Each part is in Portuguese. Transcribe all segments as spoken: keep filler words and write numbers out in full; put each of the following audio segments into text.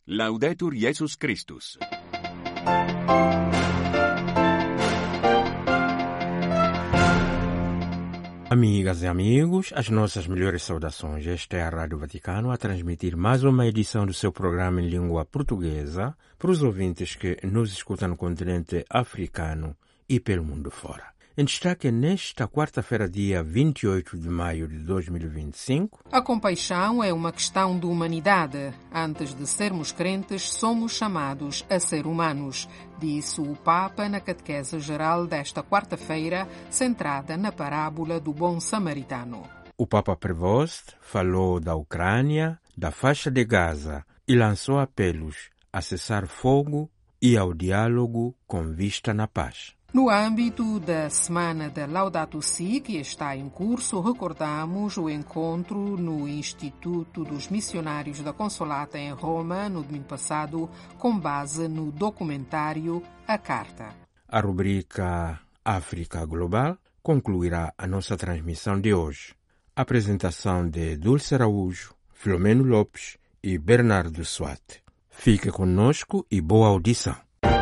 Laudetur Jesus Christus. Amigas e amigos, as nossas melhores saudações. Esta é a Rádio Vaticano a transmitir mais uma edição do seu programa em língua portuguesa para os ouvintes que nos escutam no continente africano e pelo mundo fora. Em destaque nesta quarta-feira, dia vinte e oito de maio de dois mil e vinte e cinco. A compaixão é uma questão de humanidade. Antes de sermos crentes, somos chamados a ser humanos, disse o Papa na catequese geral desta quarta-feira, centrada na parábola do bom samaritano. O Papa Prevost falou da Ucrânia, da faixa de Gaza e lançou apelos a cessar fogo e ao diálogo com vista na paz. No âmbito da Semana da Laudato Si, que está em curso, recordamos o encontro no Instituto dos Missionários da Consolata em Roma, no domingo passado, com base no documentário A Carta. A rubrica África Global concluirá a nossa transmissão de hoje. A apresentação de Dulce Araújo, Filomeno Lopes e Bernardo Suate. Fique conosco e boa audição.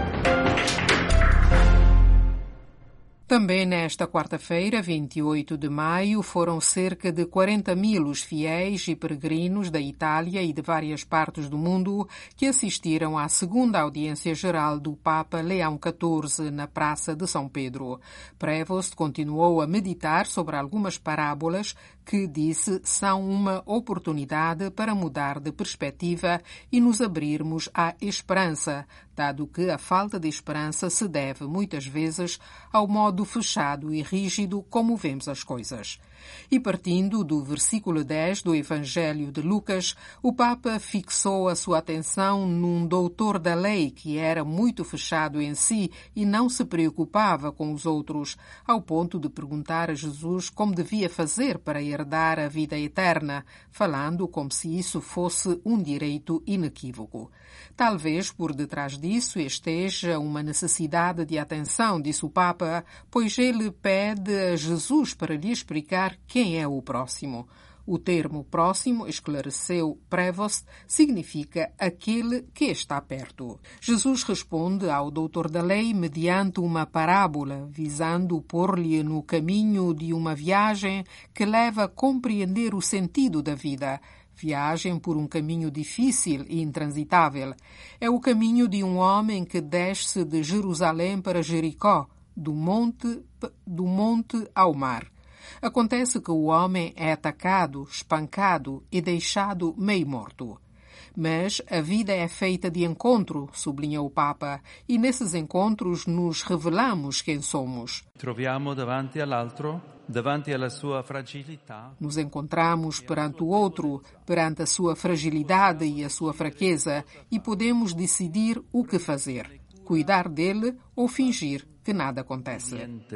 Também nesta quarta-feira, vinte e oito de maio, foram cerca de quarenta mil os fiéis e peregrinos da Itália e de várias partes do mundo que assistiram à segunda audiência geral do Papa Leão catorze na Praça de São Pedro. Prevost continuou a meditar sobre algumas parábolas que, disse, são uma oportunidade para mudar de perspectiva e nos abrirmos à esperança, dado que a falta de esperança se deve, muitas vezes, ao modo fechado e rígido como vemos as coisas. E partindo do versículo dez do Evangelho de Lucas, o Papa fixou a sua atenção num doutor da lei que era muito fechado em si e não se preocupava com os outros, ao ponto de perguntar a Jesus como devia fazer para herdar a vida eterna, falando como se isso fosse um direito inequívoco. Talvez por detrás disso esteja uma necessidade de atenção, disse o Papa, pois ele pede a Jesus para lhe explicar quem é o próximo. O termo próximo, esclareceu Prevost, significa aquele que está perto. Jesus responde ao doutor da lei mediante uma parábola, visando pôr-lhe no caminho de uma viagem que leva a compreender o sentido da vida. Viagem por um caminho difícil e intransitável. É o caminho de um homem que desce de Jerusalém para Jericó, do monte, do monte ao mar. Acontece que o homem é atacado, espancado e deixado meio morto. Mas a vida é feita de encontro, sublinha o Papa, e nesses encontros nos revelamos quem somos. Troviamo davanti all'altro, davanti alla sua fragilità. Nos encontramos perante o outro, perante a sua fragilidade e a sua fraqueza, e podemos decidir o que fazer, cuidar dele ou fingir que nada acontece.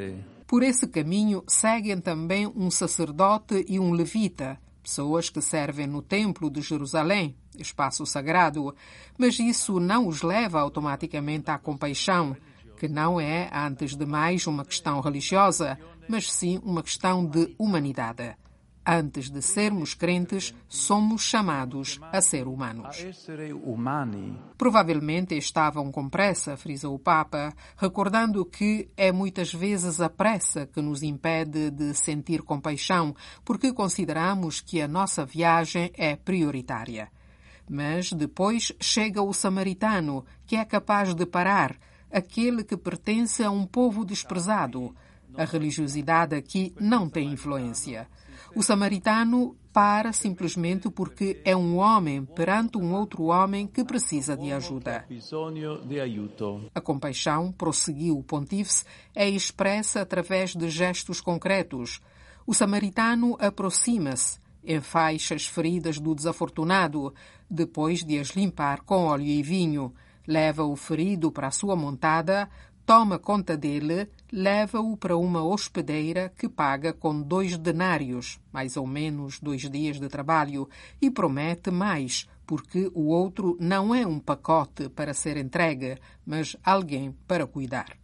Por esse caminho seguem também um sacerdote e um levita, pessoas que servem no Templo de Jerusalém, espaço sagrado, mas isso não os leva automaticamente à compaixão, que não é, antes de mais, uma questão religiosa, mas sim uma questão de humanidade. Antes de sermos crentes, somos chamados a ser humanos. Provavelmente estavam com pressa, frisa o Papa, recordando que é muitas vezes a pressa que nos impede de sentir compaixão, porque consideramos que a nossa viagem é prioritária. Mas depois chega o samaritano, que é capaz de parar, aquele que pertence a um povo desprezado. A religiosidade aqui não tem influência. O samaritano para simplesmente porque é um homem perante um outro homem que precisa de ajuda. A compaixão, prosseguiu o pontífice, é expressa através de gestos concretos. O samaritano aproxima-se, enfaixa as feridas do desafortunado, depois de as limpar com óleo e vinho, leva o ferido para a sua montada, toma conta dele, leva-o para uma hospedeira que paga com dois denários, mais ou menos dois dias de trabalho, e promete mais, porque o outro não é um pacote para ser entregue, mas alguém para cuidar.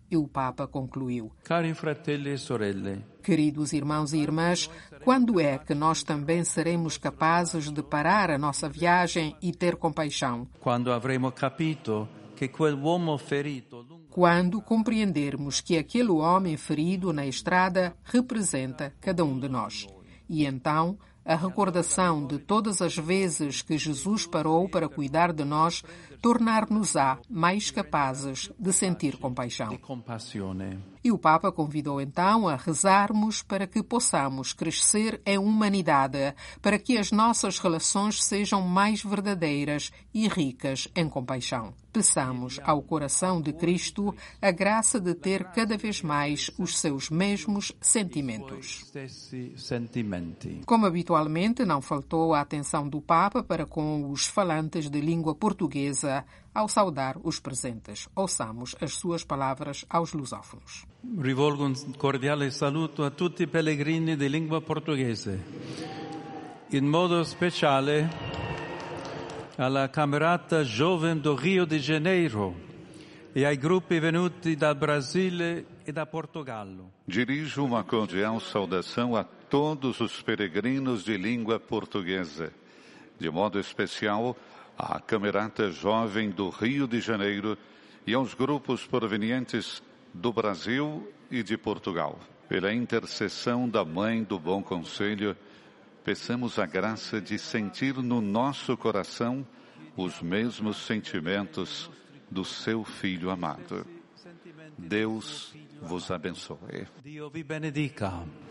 E o Papa concluiu: Cari fratelli e sorelle, queridos irmãos e irmãs, quando é que nós também seremos capazes de parar a nossa viagem e ter compaixão? quando avremo capito che quell'uomo ferito lungo Quando compreendermos que aquele homem ferido na estrada representa cada um de nós. E então, a recordação de todas as vezes que Jesus parou para cuidar de nós tornar-nos-á mais capazes de sentir compaixão. di compassione. E o Papa convidou então a rezarmos para que possamos crescer em humanidade, para que as nossas relações sejam mais verdadeiras e ricas em compaixão. Peçamos ao coração de Cristo a graça de ter cada vez mais os seus mesmos sentimentos. Stessi sentimenti. Como habitualmente, não faltou a atenção do Papa para com os falantes de língua portuguesa ao saudar os presentes. Ouçamos as suas palavras aos lusófonos. Rivolgo un cordiale saluto a tutti i pellegrini di lingua portoghese, in modo speciale alla camerata Jovem do Rio de Janeiro e ai gruppi venuti dal Brasile e da Portogallo. Dirijo uma cordial saudação a todos os peregrinos de língua portuguesa, de modo especial à Camerata Jovem do Rio de Janeiro e aos grupos provenientes do Brasil e de Portugal. Pela intercessão da Mãe do Bom Conselho, peçamos a graça de sentir no nosso coração os mesmos sentimentos do seu Filho amado. Deus vos abençoe. Dio vi benedica.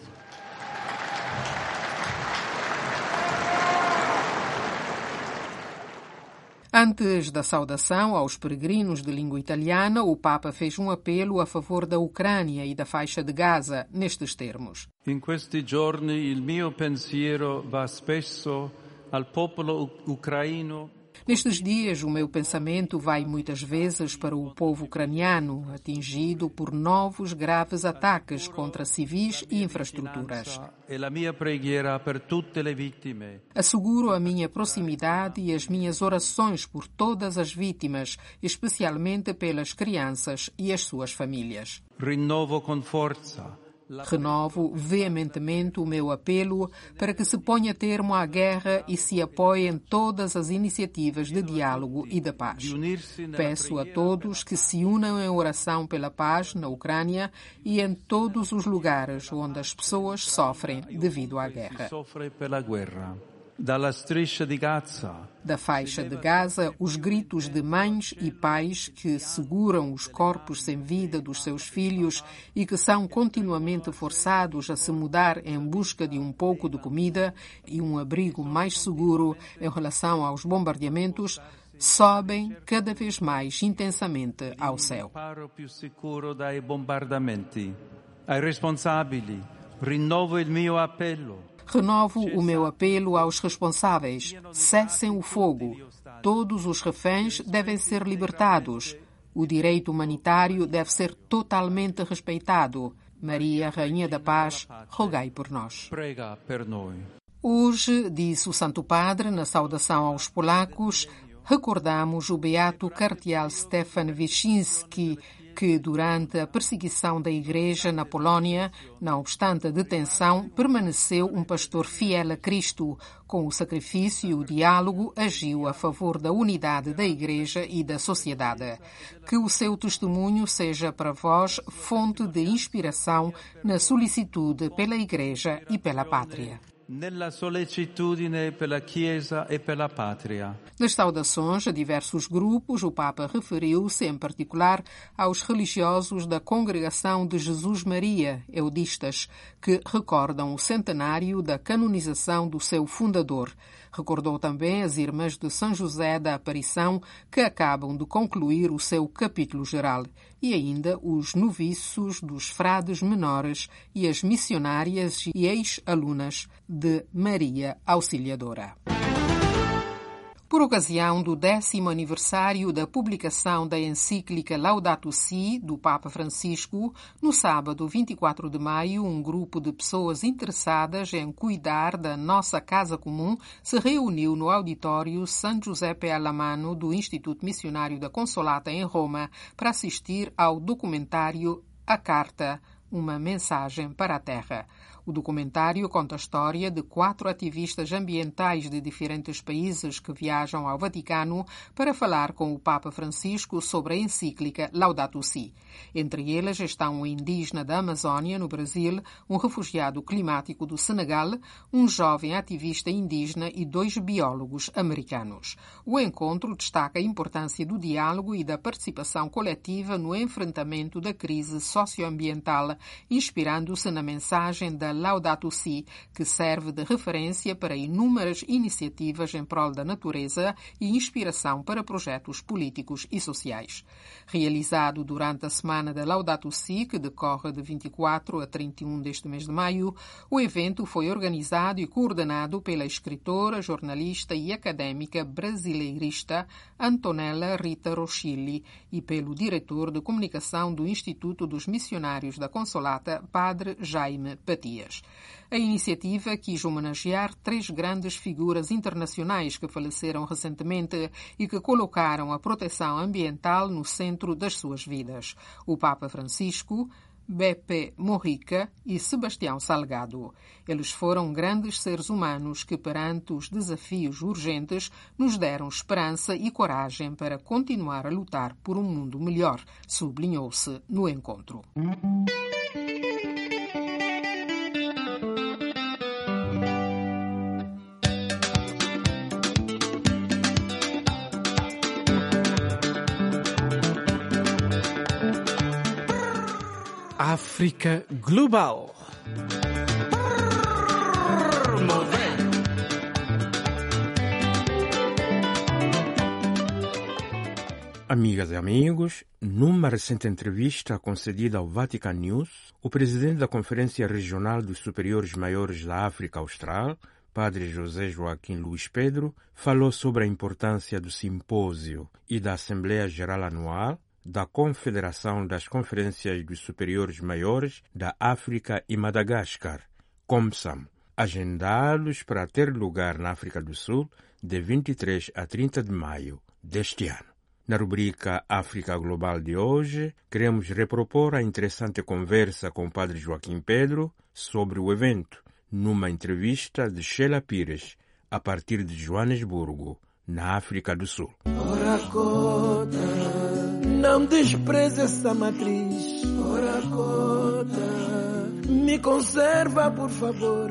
Antes da saudação aos peregrinos de língua italiana, o Papa fez um apelo a favor da Ucrânia e da faixa de Gaza, nestes termos. In questi giorni il mio pensiero va spesso al popolo ucraino. Nestes dias, o meu pensamento vai muitas vezes para o povo ucraniano, atingido por novos graves ataques contra civis e infraestruturas. E la mia preghiera per tutte le vittime. Asseguro a minha proximidade e as minhas orações por todas as vítimas, especialmente pelas crianças e as suas famílias. Rinnovo con forza Renovo veementemente o meu apelo para que se ponha termo à guerra e se apoiem todas as iniciativas de diálogo e de paz. Peço a todos que se unam em oração pela paz na Ucrânia e em todos os lugares onde as pessoas sofrem devido à guerra. Dalla striscia di Gaza. Da faixa de Gaza, os gritos de mães e pais que seguram os corpos sem vida dos seus filhos e que são continuamente forçados a se mudar em busca de um pouco de comida e um abrigo mais seguro em relação aos bombardeamentos, sobem cada vez mais intensamente ao céu. Più sicuro dai bombardamenti. Ai responsabili, rinnovo il mio appello. Renovo o meu apelo aos responsáveis. Cessem o fogo. Todos os reféns devem ser libertados. O direito humanitário deve ser totalmente respeitado. Maria, Rainha da Paz, rogai por nós. Prega per noi. Hoje, disse o Santo Padre na saudação aos polacos, recordamos o beato cardeal Stefan Wyszyński, que durante a perseguição da Igreja na Polónia, não obstante a detenção, permaneceu um pastor fiel a Cristo. Com o sacrifício e o diálogo, agiu a favor da unidade da Igreja e da sociedade. Que o seu testemunho seja para vós fonte de inspiração na solicitude pela Igreja e pela pátria. Nella sollecitudine per la Chiesa e per la Patria. Nas saudações a diversos grupos, o Papa referiu-se em particular aos religiosos da Congregação de Jesus Maria, eudistas, que recordam o centenário da canonização do seu fundador. Recordou também as Irmãs de São José da Aparição, que acabam de concluir o seu capítulo geral, e ainda os noviços dos frades menores e as missionárias e ex-alunas de Maria Auxiliadora. Por ocasião do décimo aniversário da publicação da encíclica Laudato Si, do Papa Francisco, no sábado vinte e quatro de maio, um grupo de pessoas interessadas em cuidar da nossa casa comum se reuniu no auditório San Giuseppe Alamano do Instituto Missionário da Consolata em Roma para assistir ao documentário A Carta, uma mensagem para a Terra. O documentário conta a história de quatro ativistas ambientais de diferentes países que viajam ao Vaticano para falar com o Papa Francisco sobre a encíclica Laudato Si. Entre eles estão um indígena da Amazônia, no Brasil, um refugiado climático do Senegal, um jovem ativista indígena e dois biólogos americanos. O encontro destaca a importância do diálogo e da participação coletiva no enfrentamento da crise socioambiental, inspirando-se na mensagem da Laudato Si, que serve de referência para inúmeras iniciativas em prol da natureza e inspiração para projetos políticos e sociais. Realizado durante a Semana da Laudato Si, que decorre de vinte e quatro a trinta e um deste mês de maio, o evento foi organizado e coordenado pela escritora, jornalista e académica brasileirista Antonella Rita Roschilli e pelo diretor de comunicação do Instituto dos Missionários da Consolata, Padre Jaime Patias. A iniciativa quis homenagear três grandes figuras internacionais que faleceram recentemente e que colocaram a proteção ambiental no centro das suas vidas: o Papa Francisco, Beppe Mujica e Sebastião Salgado. Eles foram grandes seres humanos que, perante os desafios urgentes, nos deram esperança e coragem para continuar a lutar por um mundo melhor, sublinhou-se no encontro. África Global. Amigas e amigos, numa recente entrevista concedida ao Vatican News, o presidente da Conferência Regional dos Superiores Maiores da África Austral, Padre José Joaquim Luís Pedro, falou sobre a importância do simpósio e da Assembleia Geral Anual da Confederação das Conferências dos Superiores Maiores da África e Madagascar, COMSAM, agendados para ter lugar na África do Sul de vinte e três a trinta de maio deste ano. Na rubrica África Global de hoje, queremos repropor a interessante conversa com o Padre Joaquim Pedro sobre o evento, numa entrevista de Sheila Pires, a partir de Joanesburgo, na África do Sul. Oracota, não despreze essa matriz. Oracota, me conserva, por favor.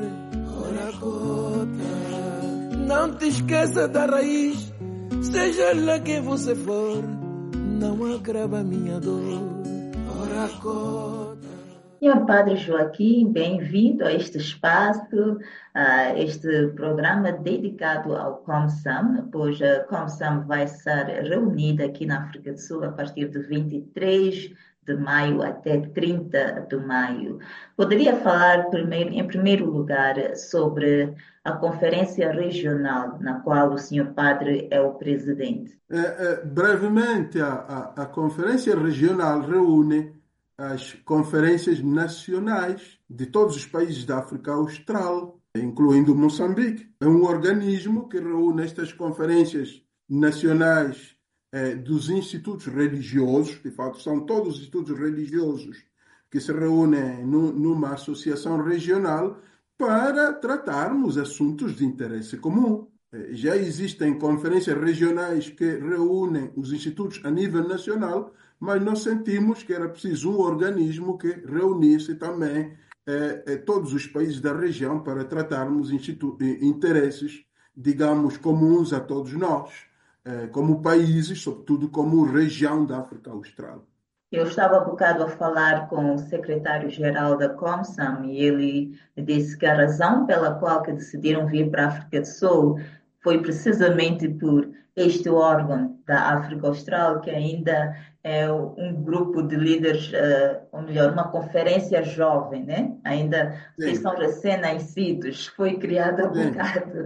Oracota, não te esqueça da raiz. Seja lá quem você for, não agrava minha dor. Oracota. Senhor Padre Joaquim, bem-vindo a este espaço, a este programa dedicado ao COMSAM, pois a COMSAM vai estar reunida aqui na África do Sul a partir de vinte e três de maio até trinta de maio. Poderia falar primeiro, em primeiro lugar sobre a conferência regional na qual o senhor Padre é o presidente? É, é, brevemente, a, a, a conferência regional reúne as conferências nacionais de todos os países da África Austral, incluindo Moçambique. É um organismo que reúne estas conferências nacionais eh, dos institutos religiosos, de fato são todos os institutos religiosos que se reúnem no, numa associação regional para tratarmos assuntos de interesse comum. Eh, já existem conferências regionais que reúnem os institutos a nível nacional, mas nós sentimos que era preciso um organismo que reunisse também eh, eh, todos os países da região para tratarmos interesses, digamos, comuns a todos nós, eh, como países, sobretudo como região da África Austral. Eu estava há bocado a falar com o secretário-geral da COMSAM e ele disse que a razão pela qual que decidiram vir para a África do Sul foi precisamente por este órgão da África Austral, que ainda é um grupo de líderes, ou melhor, uma conferência jovem, né? Ainda vocês são recém-nascidos, foi criado há bocado.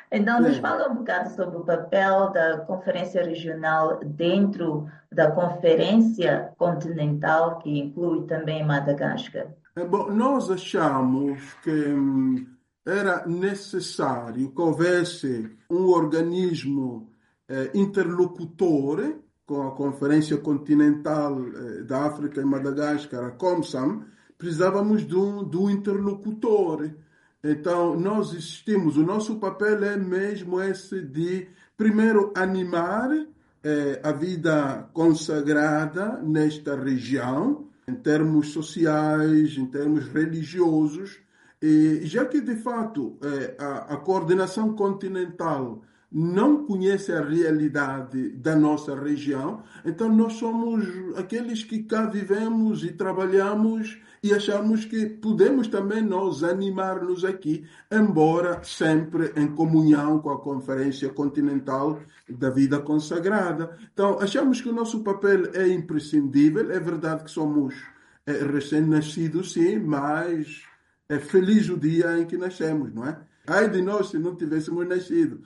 Então, nos Sim. fala um bocado sobre o papel da Conferência Regional dentro da Conferência Continental, que inclui também Madagascar. É, bom, nós achamos que hum, era necessário que houvesse um organismo eh, interlocutor com a Conferência Continental eh, da África e Madagascar, a COMSAM. Precisávamos de um, de um interlocutor. Então, nós insistimos, o nosso papel é mesmo esse de, primeiro, animar eh, a vida consagrada nesta região, em termos sociais, em termos religiosos, e já que, de fato, eh, a, a coordenação continental não conhece a realidade da nossa região, então nós somos aqueles que cá vivemos e trabalhamos e achamos que podemos também nós animar-nos aqui, embora sempre em comunhão com a Conferência Continental da Vida Consagrada. Então, achamos que o nosso papel é imprescindível. É verdade que somos é, recém-nascidos, sim, mas é feliz o dia em que nascemos, não é? Ai de nós se não tivéssemos nascido.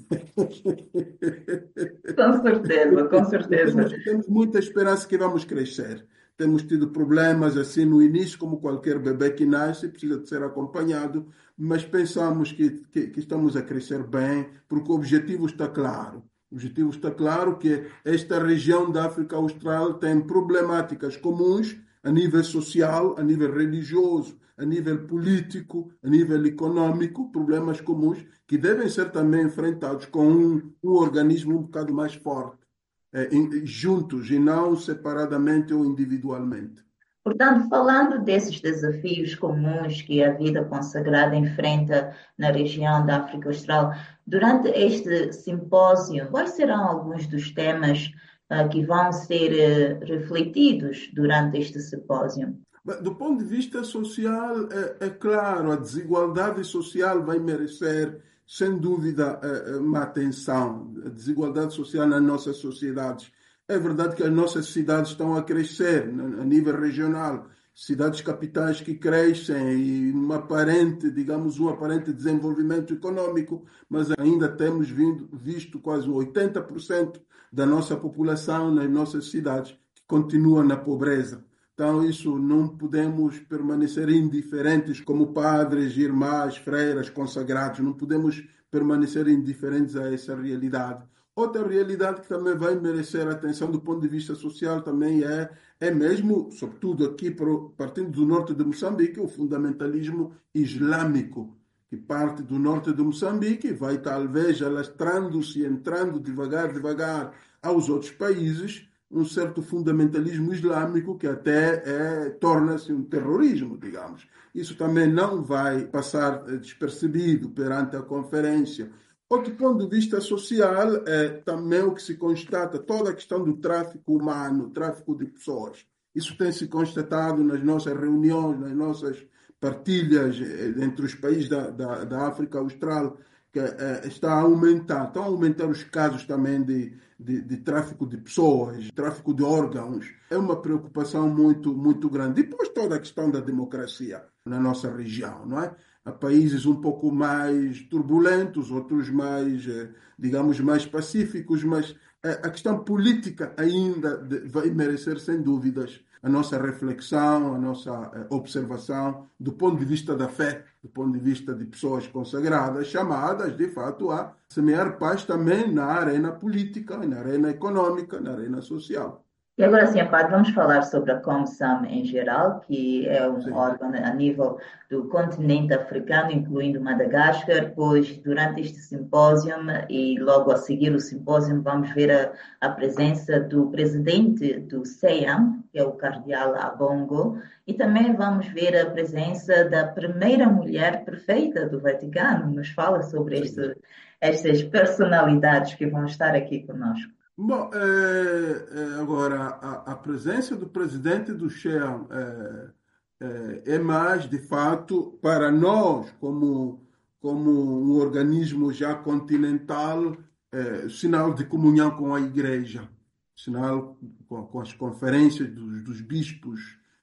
Com certeza, com certeza. Temos, temos muita esperança que vamos crescer. Temos tido problemas assim no início, como qualquer bebê que nasce, precisa de ser acompanhado, mas pensamos que, que, que estamos a crescer bem, porque o objetivo está claro. O objetivo está claro que esta região da África Austral tem problemáticas comuns a nível social, a nível religioso, a nível político, a nível econômico, problemas comuns que devem ser também enfrentados com um, um organismo um bocado mais forte, é, em, juntos e não separadamente ou individualmente. Portanto, falando desses desafios comuns que a vida consagrada enfrenta na região da África Austral, durante este simpósio, quais serão alguns dos temas uh, que vão ser uh, refletidos durante este simpósio? Do ponto de vista social, é, é claro, a desigualdade social vai merecer, sem dúvida, uma atenção. A desigualdade social nas nossas sociedades. É verdade que as nossas cidades estão a crescer a nível regional, cidades capitais que crescem e um aparente, digamos, um aparente desenvolvimento econômico, mas ainda temos vindo, visto quase oitenta por cento da nossa população nas nossas cidades que continua na pobreza. Então, isso não podemos permanecer indiferentes como padres, irmãs, freiras, consagrados. Não podemos permanecer indiferentes a essa realidade. Outra realidade que também vai merecer atenção do ponto de vista social também é, é mesmo, sobretudo aqui, partindo do norte de Moçambique, o fundamentalismo islâmico, que parte do norte de Moçambique e vai talvez alastrando-se, entrando devagar, devagar aos outros países, um certo fundamentalismo islâmico que até é, torna-se um terrorismo, digamos. Isso também não vai passar despercebido perante a conferência. Outro ponto de vista social é também o que se constata, toda a questão do tráfico humano, tráfico de pessoas. Isso tem se constatado nas nossas reuniões, nas nossas partilhas entre os países da, da, da África Austral, que é, está a aumentar. Estão a aumentar os casos também de, de, de tráfico de pessoas, de tráfico de órgãos. É uma preocupação muito, muito grande. Depois toda a questão da democracia na nossa região, não é? Há países um pouco mais turbulentos, outros mais, digamos, mais pacíficos, mas a questão política ainda vai merecer, sem dúvidas, a nossa reflexão, a nossa observação do ponto de vista da fé, do ponto de vista de pessoas consagradas, chamadas, de fato, a semear paz também na arena política, na arena econômica, na arena social. E agora, sim, Padre, vamos falar sobre a COMSAM em geral, que é um Sim. órgão a nível do continente africano, incluindo Madagascar, pois durante este simpósio e logo a seguir o simpósio vamos ver a, a presença do presidente do C E A M, que é o cardeal Abongo, e também vamos ver a presença da primeira mulher prefeita do Vaticano. Nos fala sobre este, estas personalidades que vão estar aqui conosco. Bom, é, é, agora, a, a presença do presidente do C E A M é, é, é mais, de fato, para nós, como, como um organismo já continental, é, sinal de comunhão com a Igreja, sinal com, com as conferências dos, dos bispos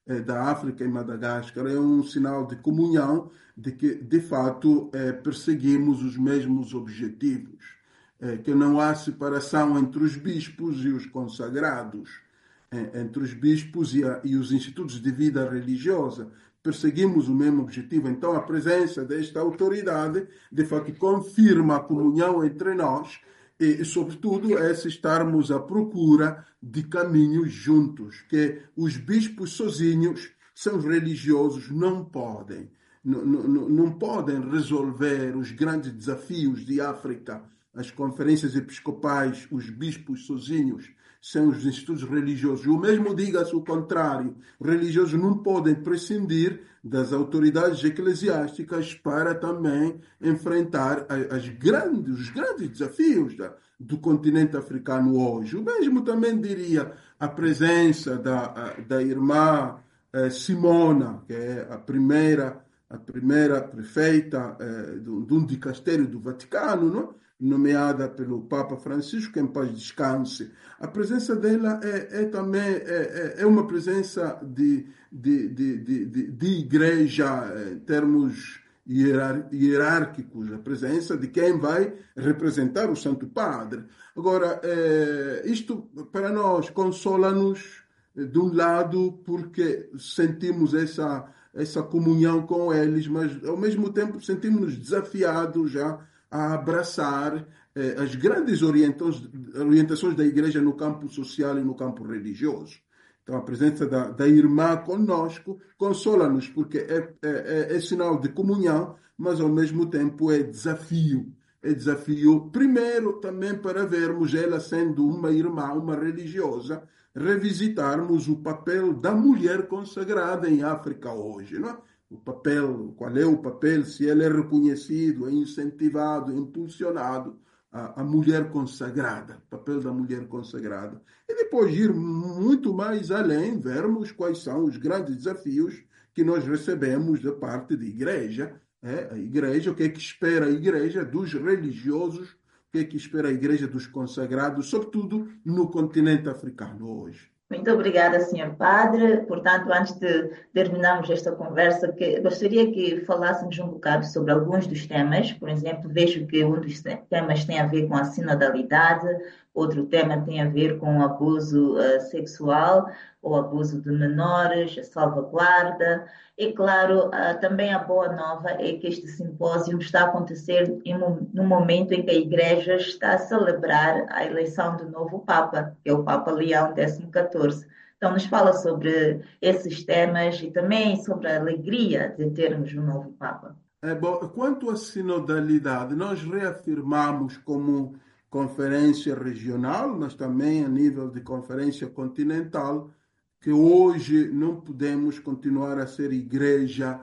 eh, da África e Madagascar é um sinal de comunhão, de que, de fato, eh, perseguimos os mesmos objetivos, eh, que não há separação entre os bispos e os consagrados, eh, entre os bispos e, a, e os institutos de vida religiosa. Perseguimos o mesmo objetivo. Então, a presença desta autoridade, de fato, confirma a comunhão entre nós e, sobretudo, é se estarmos à procura de caminhos juntos, que os bispos sozinhos, são religiosos, não podem. Não, não, não podem resolver os grandes desafios de África. As conferências episcopais, os bispos sozinhos, são os institutos religiosos. O mesmo diga-se o contrário. Religiosos não podem prescindir das autoridades eclesiásticas para também enfrentar as grandes, os grandes desafios da, do continente africano hoje. O mesmo também diria a presença da, da irmã eh, Simona, que é a primeira, a primeira prefeita eh, de, de um dicastério do Vaticano, não? Nomeada pelo Papa Francisco, que em paz descanse. A presença dela é, é também é, é uma presença de, de, de, de, de igreja em termos hierar, hierárquicos, a presença de quem vai representar o Santo Padre. Agora, é, isto para nós consola-nos de um lado porque sentimos essa, essa comunhão com eles, mas ao mesmo tempo sentimos-nos desafiados já a abraçar eh, as grandes orientações da Igreja no campo social e no campo religioso. Então, a presença da, da irmã conosco consola-nos, porque é, é, é sinal de comunhão, mas ao mesmo tempo é desafio. É desafio, primeiro, também para vermos ela sendo uma irmã, uma religiosa, revisitarmos o papel da mulher consagrada em África hoje, não é? O papel, qual é o papel, se ele é reconhecido, é incentivado, é impulsionado, a, a mulher consagrada, o papel da mulher consagrada. E depois ir muito mais além, vermos quais são os grandes desafios que nós recebemos da parte da igreja. É, a igreja, o que é que espera a igreja dos religiosos, o que é que espera a igreja dos consagrados, sobretudo no continente africano hoje. Muito obrigada, senhor Padre. Portanto, antes de terminarmos esta conversa, que gostaria que falássemos um bocado sobre alguns dos temas. Por exemplo, vejo que um dos temas tem a ver com a sinodalidade, outro tema tem a ver com o abuso uh, sexual ou abuso de menores, a salvaguarda. E, claro, uh, também a boa nova é que este simpósio está a acontecer em um, no momento em que a Igreja está a celebrar a eleição do novo Papa, que é o Papa Leão décimo quatorze. Então, nos fala sobre esses temas e também sobre a alegria de termos um novo Papa. É bom. Quanto à sinodalidade, nós reafirmamos como conferência regional, mas também a nível de conferência continental, que hoje não podemos continuar a ser igreja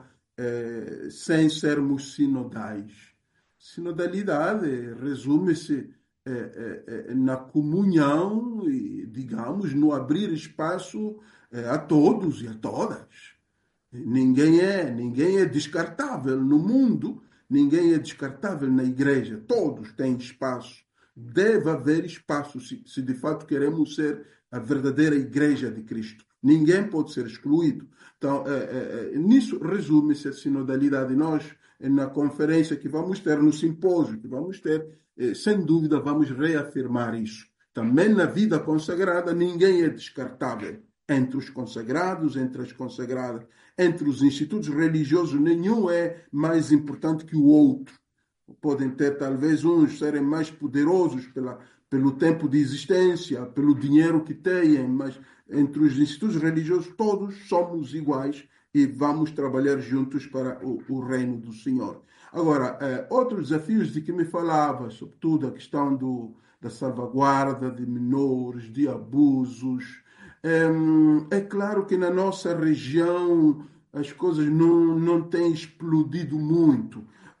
eh, sem sermos sinodais. Sinodalidade resume-se eh, eh, na comunhão e, digamos, no abrir espaço eh, a todos e a todas. Ninguém é, ninguém é descartável no mundo, ninguém é descartável na igreja. Todos têm espaço. Deve haver espaço se, se de fato queremos ser a verdadeira igreja de Cristo. Ninguém pode ser excluído. Então, é, é, nisso resume-se a sinodalidade. Nós, na conferência que vamos ter, no simpósio que vamos ter, é, sem dúvida vamos reafirmar isso. Também na vida consagrada, ninguém é descartável. Entre os consagrados, entre as consagradas, entre os institutos religiosos, nenhum é mais importante que o outro. Podem ter, talvez, uns serem mais poderosos pela, pelo tempo de existência, pelo dinheiro que têm, mas entre os institutos religiosos todos somos iguais e vamos trabalhar juntos para o, o reino do Senhor. Agora, eh, outros desafios de que me falava, sobretudo a questão do, da salvaguarda de menores, de abusos. É, é claro que na nossa região as coisas não, não têm explodido muito,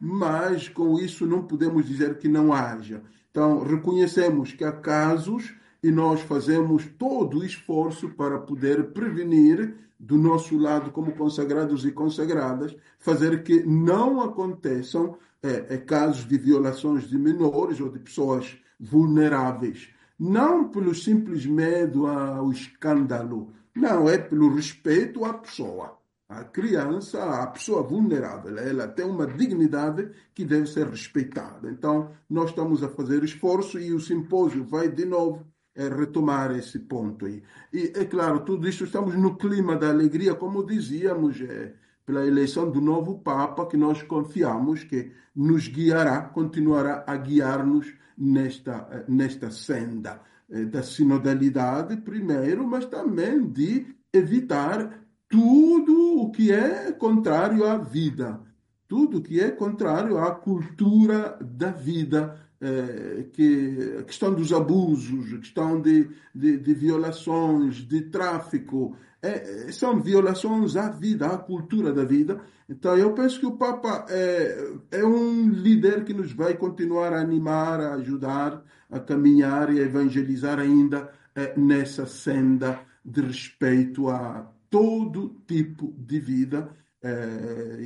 mas com isso não podemos dizer que não haja. Então, reconhecemos que há casos e nós fazemos todo o esforço para poder prevenir do nosso lado, como consagrados e consagradas, fazer que não aconteçam é, é, casos de violações de menores ou de pessoas vulneráveis. Não pelo simples medo ao escândalo, Não, é pelo respeito à pessoa. A criança, a pessoa vulnerável, ela tem uma dignidade que deve ser respeitada. Então, nós estamos a fazer esforço e o simpósio vai de novo é, retomar esse ponto aí. E, é claro, tudo isto estamos no clima da alegria, como dizíamos, é, pela eleição do novo Papa, que nós confiamos que nos guiará, continuará a guiar-nos nesta, nesta senda é, da sinodalidade, primeiro, mas também de evitar tudo o que é contrário à vida, tudo o que é contrário à cultura da vida, eh, que, a questão dos abusos, a questão de, de, de violações, de tráfico, eh, são violações à vida, à cultura da vida. Então, eu penso que o Papa é, é um líder que nos vai continuar a animar, a ajudar, a caminhar e a evangelizar ainda eh, nessa senda de respeito a todo tipo de vida eh,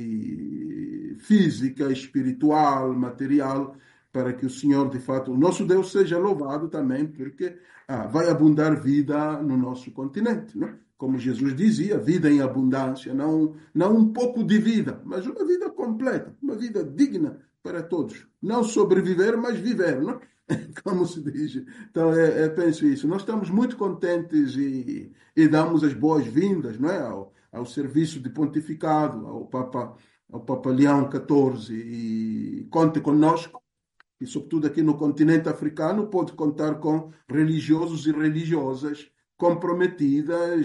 e física, espiritual, material, para que o Senhor, de fato, o nosso Deus seja louvado também, porque ah, vai abundar vida no nosso continente, né? Como Jesus dizia, vida em abundância, não, não um pouco de vida, mas uma vida completa, uma vida digna para todos. Não sobreviver, mas viver, né? Como se diz. Então, é, é, penso isso. Nós estamos muito contentes e, e damos as boas-vindas, não é? ao, ao serviço de pontificado, ao Papa, ao Papa Leão catorze. E conte conosco, e sobretudo aqui no continente africano, pode contar com religiosos e religiosas comprometidas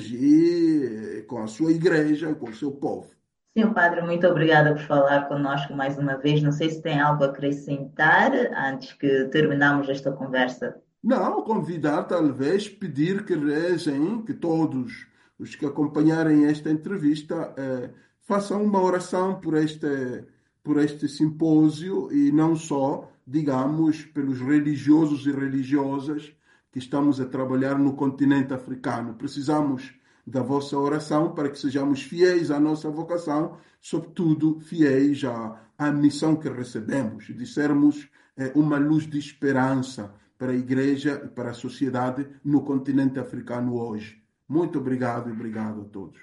e com a sua igreja, com o seu povo. Sim, Padre, muito obrigada por falar conosco mais uma vez. Não sei se tem algo a acrescentar antes que terminamos esta conversa. Não, convidar, talvez, pedir que rezem, que todos os que acompanharem esta entrevista eh, façam uma oração por este, por este simpósio e não só, digamos, pelos religiosos e religiosas que estamos a trabalhar no continente africano. Precisamos da vossa oração para que sejamos fiéis à nossa vocação, sobretudo fiéis à, à missão que recebemos, de sermos é, uma luz de esperança para a Igreja e para a sociedade no continente africano hoje. Muito obrigado e obrigado a todos.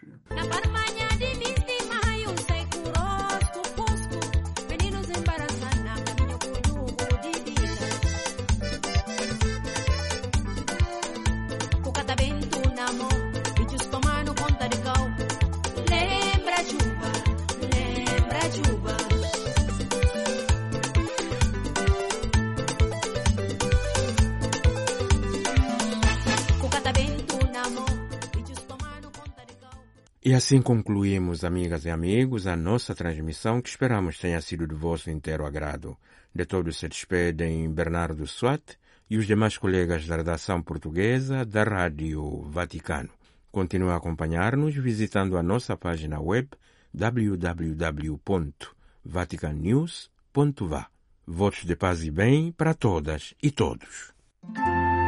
E assim concluímos, amigas e amigos, a nossa transmissão, que esperamos tenha sido de vosso inteiro agrado. De todos se despedem Bernardo Swat e os demais colegas da redação portuguesa da Rádio Vaticano. Continue a acompanhar-nos visitando a nossa página web w w w ponto vatican news ponto v a. Votos de paz e bem para todas e todos.